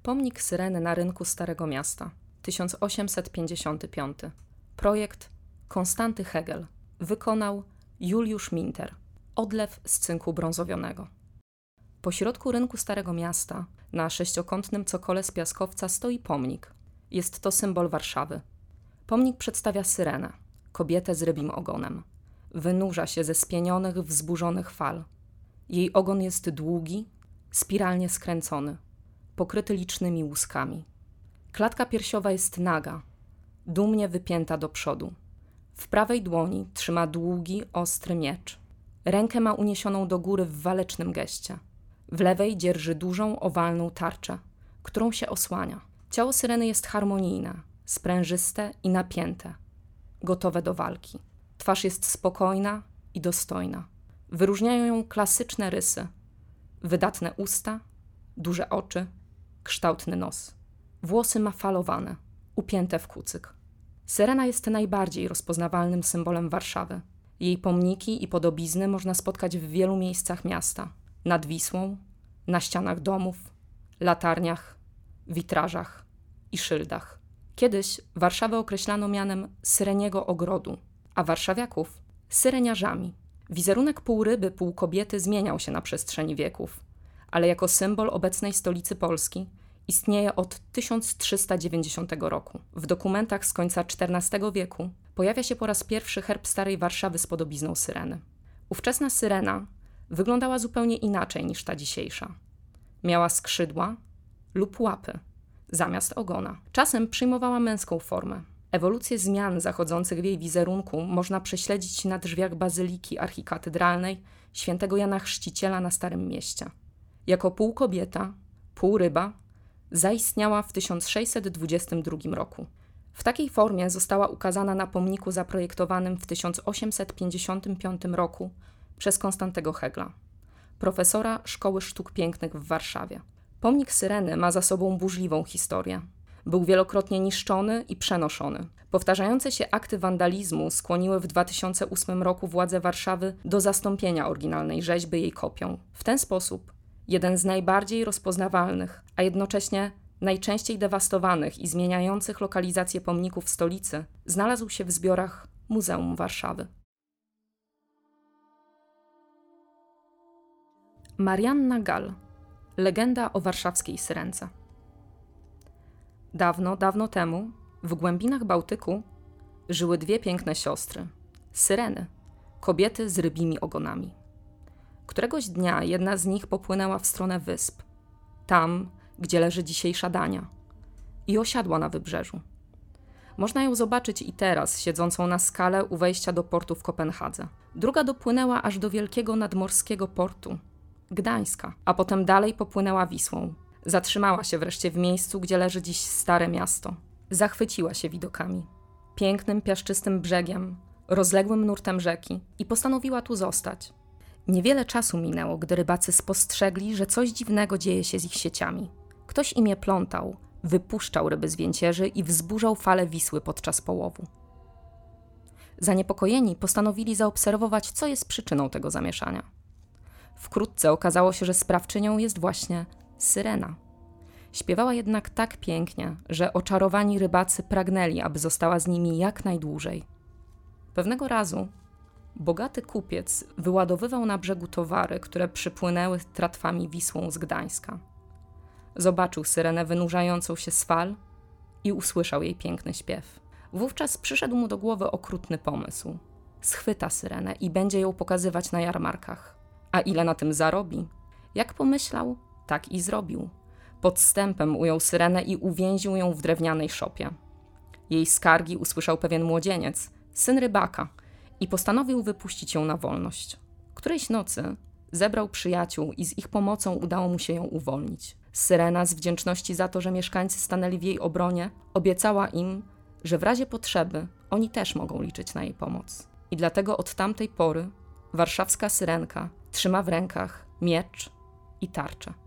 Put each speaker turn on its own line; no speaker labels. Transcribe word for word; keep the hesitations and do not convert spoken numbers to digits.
Pomnik Syreny na rynku Starego Miasta, tysiąc osiemset pięćdziesiąty piąty. Projekt Konstanty Hegel. Wykonał Juliusz Minter. Odlew z cynku brązowionego. Po środku rynku Starego Miasta, na sześciokątnym cokole z piaskowca, stoi pomnik. Jest to symbol Warszawy. Pomnik przedstawia syrenę, kobietę z rybim ogonem. Wynurza się ze spienionych, wzburzonych fal. Jej ogon jest długi, spiralnie skręcony, pokryty licznymi łuskami. Klatka piersiowa jest naga, dumnie wypięta do przodu. W prawej dłoni trzyma długi, ostry miecz. Rękę ma uniesioną do góry w walecznym geście. W lewej dzierży dużą, owalną tarczę, którą się osłania. Ciało syreny jest harmonijne, sprężyste i napięte, gotowe do walki. Twarz jest spokojna i dostojna. Wyróżniają ją klasyczne rysy. Wydatne usta, duże oczy, kształtny nos. Włosy ma falowane, upięte w kucyk. Syrena jest najbardziej rozpoznawalnym symbolem Warszawy. Jej pomniki i podobizny można spotkać w wielu miejscach miasta. Nad Wisłą, na ścianach domów, latarniach, witrażach i szyldach. Kiedyś Warszawę określano mianem Syreniego Ogrodu, a warszawiaków syreniarzami. Wizerunek pół ryby, pół kobiety zmieniał się na przestrzeni wieków, ale jako symbol obecnej stolicy Polski istnieje od tysiąc trzysta dziewięćdziesiątego roku. W dokumentach z końca czternastego wieku pojawia się po raz pierwszy herb Starej Warszawy z podobizną syreny. Ówczesna syrena wyglądała zupełnie inaczej niż ta dzisiejsza. Miała skrzydła lub łapy zamiast ogona. Czasem przyjmowała męską formę. Ewolucję zmian zachodzących w jej wizerunku można prześledzić na drzwiach bazyliki archikatedralnej świętego Jana Chrzciciela na Starym Mieście. Jako pół kobieta, pół ryba zaistniała w tysiąc sześćset dwudziestym drugim roku. W takiej formie została ukazana na pomniku zaprojektowanym w tysiąc osiemset pięćdziesiątym piątym roku przez Konstantego Hegla, profesora Szkoły Sztuk Pięknych w Warszawie. Pomnik Syreny ma za sobą burzliwą historię. Był wielokrotnie niszczony i przenoszony. Powtarzające się akty wandalizmu skłoniły w dwa tysiące ósmym roku władze Warszawy do zastąpienia oryginalnej rzeźby jej kopią. W ten sposób jeden z najbardziej rozpoznawalnych, a jednocześnie najczęściej dewastowanych i zmieniających lokalizację pomników w stolicy znalazł się w zbiorach Muzeum Warszawy. Marianna Gall. Legenda o warszawskiej syrence. Dawno, dawno temu, w głębinach Bałtyku, żyły dwie piękne siostry, syreny, kobiety z rybimi ogonami. Któregoś dnia jedna z nich popłynęła w stronę wysp, tam, gdzie leży dzisiejsza Dania, i osiadła na wybrzeżu. Można ją zobaczyć i teraz, siedzącą na skale u wejścia do portu w Kopenhadze. Druga dopłynęła aż do wielkiego nadmorskiego portu, Gdańska, a potem dalej popłynęła Wisłą. Zatrzymała się wreszcie w miejscu, gdzie leży dziś Stare Miasto. Zachwyciła się widokami, pięknym, piaszczystym brzegiem, rozległym nurtem rzeki i postanowiła tu zostać. Niewiele czasu minęło, gdy rybacy spostrzegli, że coś dziwnego dzieje się z ich sieciami. Ktoś im je plątał, wypuszczał ryby z więcierzy i wzburzał fale Wisły podczas połowu. Zaniepokojeni postanowili zaobserwować, co jest przyczyną tego zamieszania. Wkrótce okazało się, że sprawczynią jest właśnie syrena. Śpiewała jednak tak pięknie, że oczarowani rybacy pragnęli, aby została z nimi jak najdłużej. Pewnego razu bogaty kupiec wyładowywał na brzegu towary, które przypłynęły tratwami Wisłą z Gdańska. Zobaczył syrenę wynurzającą się z fal i usłyszał jej piękny śpiew. Wówczas przyszedł mu do głowy okrutny pomysł. Schwyta syrenę i będzie ją pokazywać na jarmarkach. A ile na tym zarobi? Jak pomyślał, tak i zrobił. Podstępem ujął syrenę i uwięził ją w drewnianej szopie. Jej skargi usłyszał pewien młodzieniec, syn rybaka, i postanowił wypuścić ją na wolność. Którejś nocy zebrał przyjaciół i z ich pomocą udało mu się ją uwolnić. Syrena, z wdzięczności za to, że mieszkańcy stanęli w jej obronie, obiecała im, że w razie potrzeby oni też mogą liczyć na jej pomoc. I dlatego od tamtej pory warszawska syrenka trzyma w rękach miecz i tarczę.